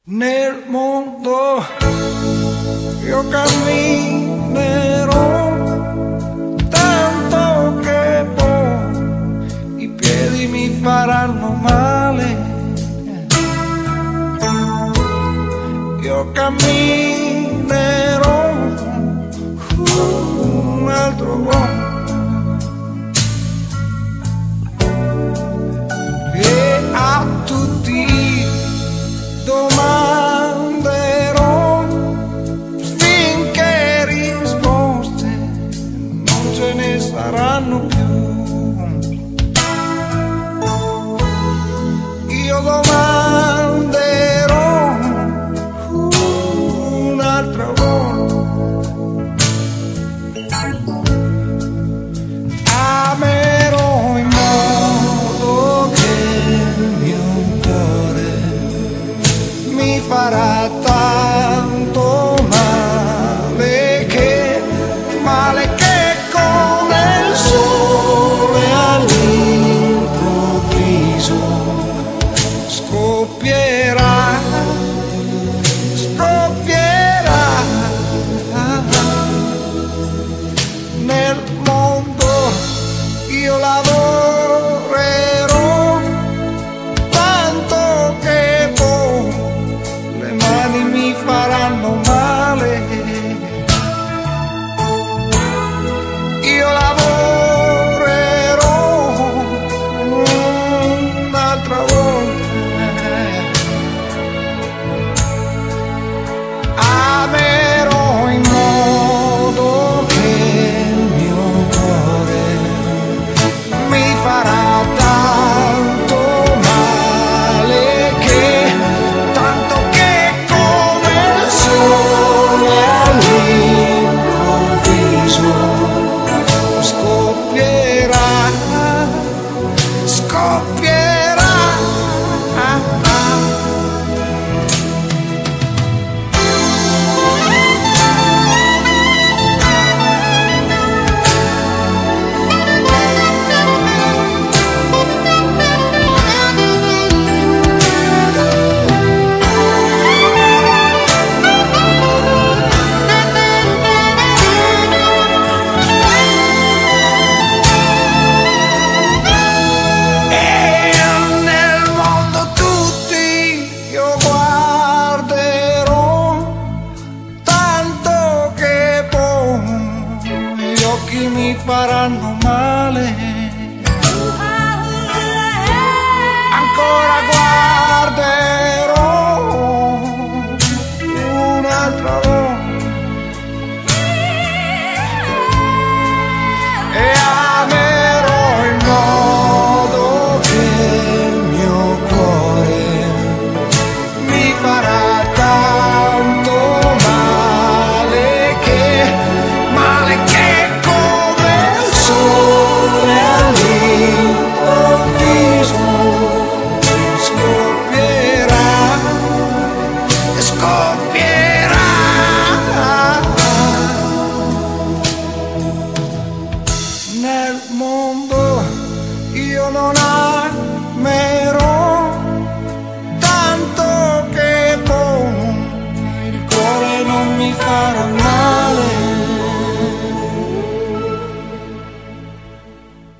Nel mondo io camminerò tanto che poi i piedi mi faranno male. Io camminerò un altro uomo e a tutti domanderò finché risposte non ce ne saranno più. Io domanderò un'altra volta, amerò in modo che il mio cuore mi farà tanto male che come il sole all'improvviso scoppierà, scoppierà. Nel mondo io lavorerò tanto che poi le mani mi faranno male. Io lavorerò un'altra volta, amerò in modo che il mio cuore mi farà tanto male che tanto che come il sole all'improvviso scoppierà, scoppierà. Mi faranno male, ancora guarderò un'altra volta e amerò in modo che il mio cuore mi farà tanto male che sole all'improvviso scoppierà, scoppierà. Nel mondo io non amerò